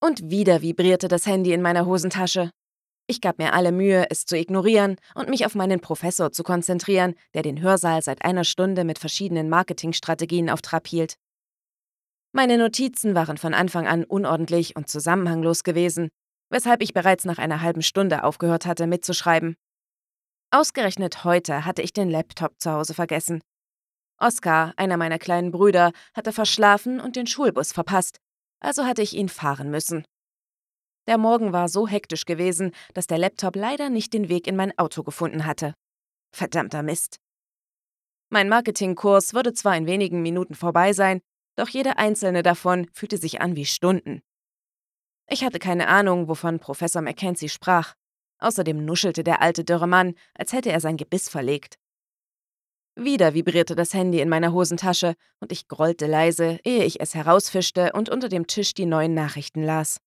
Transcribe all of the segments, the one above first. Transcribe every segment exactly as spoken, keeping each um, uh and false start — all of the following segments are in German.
Und wieder vibrierte das Handy in meiner Hosentasche. Ich gab mir alle Mühe, es zu ignorieren und mich auf meinen Professor zu konzentrieren, der den Hörsaal seit einer Stunde mit verschiedenen Marketingstrategien auf Trab hielt. Meine Notizen waren von Anfang an unordentlich und zusammenhanglos gewesen, weshalb ich bereits nach einer halben Stunde aufgehört hatte, mitzuschreiben. Ausgerechnet heute hatte ich den Laptop zu Hause vergessen. Oskar, einer meiner kleinen Brüder, hatte verschlafen und den Schulbus verpasst, also hatte ich ihn fahren müssen. Der Morgen war so hektisch gewesen, dass der Laptop leider nicht den Weg in mein Auto gefunden hatte. Verdammter Mist. Mein Marketingkurs würde zwar in wenigen Minuten vorbei sein, doch jede einzelne davon fühlte sich an wie Stunden. Ich hatte keine Ahnung, wovon Professor Mackenzie sprach. Außerdem nuschelte der alte dürre Mann, als hätte er sein Gebiss verlegt. Wieder vibrierte das Handy in meiner Hosentasche und ich grollte leise, ehe ich es herausfischte und unter dem Tisch die neuen Nachrichten las.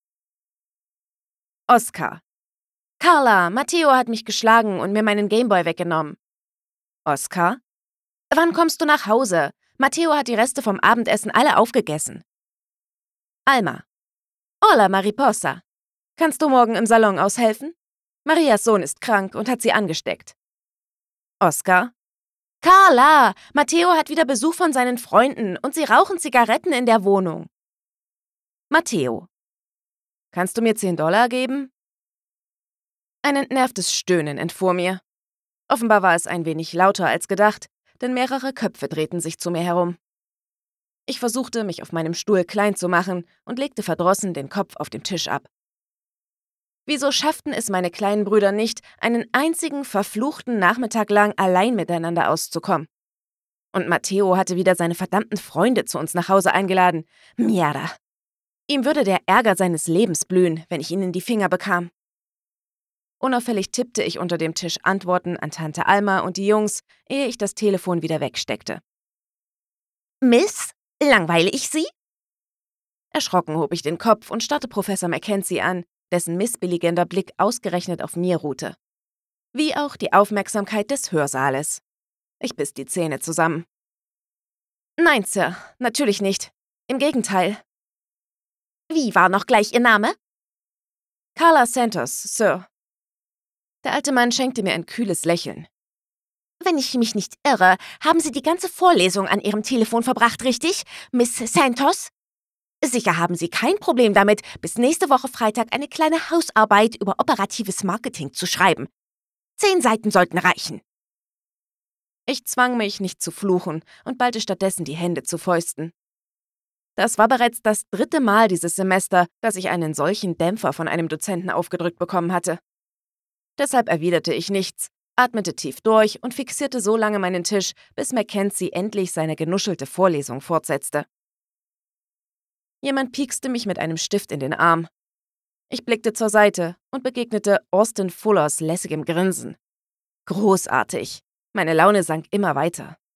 Oskar. Carla, Matteo hat mich geschlagen und mir meinen Gameboy weggenommen. Oskar. Wann kommst du nach Hause? Matteo hat die Reste vom Abendessen alle aufgegessen. Alma. Hola, Mariposa. Kannst du morgen im Salon aushelfen? Marias Sohn ist krank und hat sie angesteckt. Oskar. Carla, Matteo hat wieder Besuch von seinen Freunden und sie rauchen Zigaretten in der Wohnung. Matteo. Kannst du mir zehn Dollar geben? Ein entnervtes Stöhnen entfuhr mir. Offenbar war es ein wenig lauter als gedacht, denn mehrere Köpfe drehten sich zu mir herum. Ich versuchte, mich auf meinem Stuhl klein zu machen und legte verdrossen den Kopf auf dem Tisch ab. Wieso schafften es meine kleinen Brüder nicht, einen einzigen verfluchten Nachmittag lang allein miteinander auszukommen? Und Matteo hatte wieder seine verdammten Freunde zu uns nach Hause eingeladen. Mierda. Ihm würde der Ärger seines Lebens blühen, wenn ich ihn in die Finger bekam. Unauffällig tippte ich unter dem Tisch Antworten an Tante Alma und die Jungs, ehe ich das Telefon wieder wegsteckte. Miss, langweile ich Sie? Erschrocken hob ich den Kopf und starrte Professor Mackenzie an, dessen missbilligender Blick ausgerechnet auf mir ruhte. Wie auch die Aufmerksamkeit des Hörsaales. Ich biss die Zähne zusammen. Nein, Sir, natürlich nicht. Im Gegenteil. Wie war noch gleich Ihr Name? Carla Santos, Sir. Der alte Mann schenkte mir ein kühles Lächeln. Wenn ich mich nicht irre, haben Sie die ganze Vorlesung an Ihrem Telefon verbracht, richtig, Miss Santos? Sicher haben Sie kein Problem damit, bis nächste Woche Freitag eine kleine Hausarbeit über operatives Marketing zu schreiben. Zehn Seiten sollten reichen. Ich zwang mich, nicht zu fluchen und ballte stattdessen die Hände zu Fäusten. Das war bereits das dritte Mal dieses Semester, dass ich einen solchen Dämpfer von einem Dozenten aufgedrückt bekommen hatte. Deshalb erwiderte ich nichts, atmete tief durch und fixierte so lange meinen Tisch, bis Mackenzie endlich seine genuschelte Vorlesung fortsetzte. Jemand piekste mich mit einem Stift in den Arm. Ich blickte zur Seite und begegnete Austin Fullers lässigem Grinsen. Großartig. Meine Laune sank immer weiter.